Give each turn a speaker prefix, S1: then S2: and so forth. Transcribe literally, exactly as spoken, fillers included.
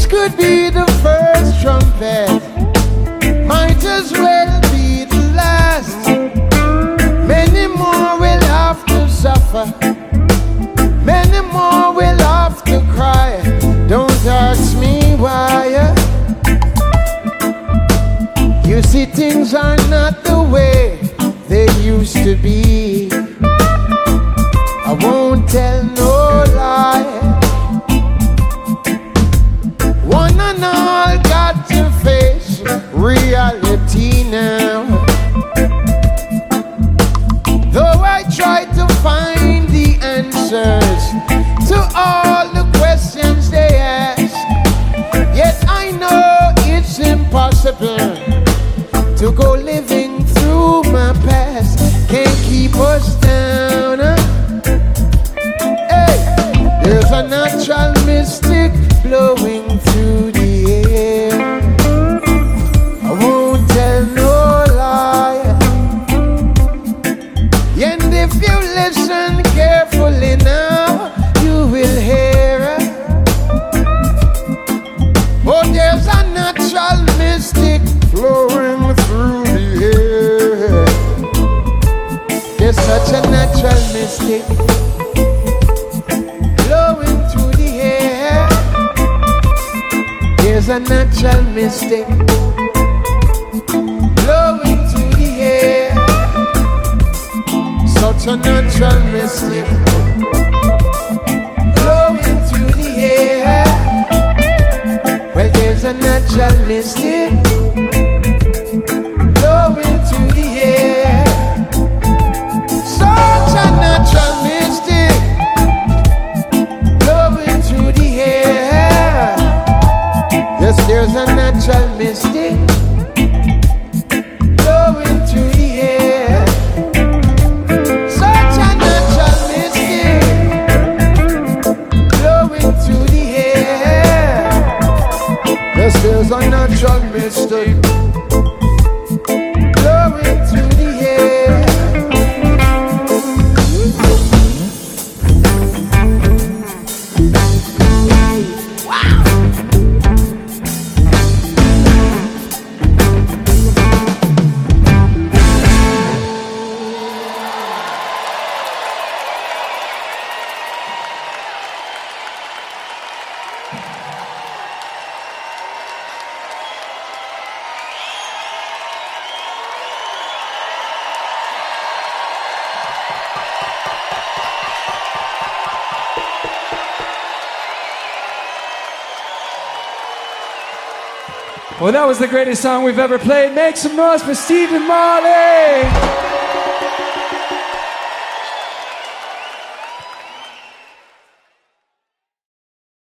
S1: This could be the first trumpet, might as well be the last. Many more will have to suffer, many more will have to cry. Don't ask me why. You see, things are not the way they used to be. I won't tell no lie. One and all got to face reality now. Though I try to find the answers to all the questions they ask, yet I know it's impossible to go living through my past. Can't keep us down. Hey, there's a natural mystic blowing through the air. I won't tell no lie. And if you listen carefully now, you will hear. Oh, there's a natural mystic flowing through the air. There's such a natural mystic flowing through the air. There's a natural mystic blowing through the air. Such a natural mystic blowing through the air. Well, there's a natural mystic blowing through the air. Such a natural mystic blowing through the air. Yes, there's a natural mystic blowing through the air. Such a natural mystic blowing through the air. Yes, there's a natural mystic blowing through the air. Wow.
S2: Well, that was the greatest song we've ever played. Make some noise for Stephen Marley!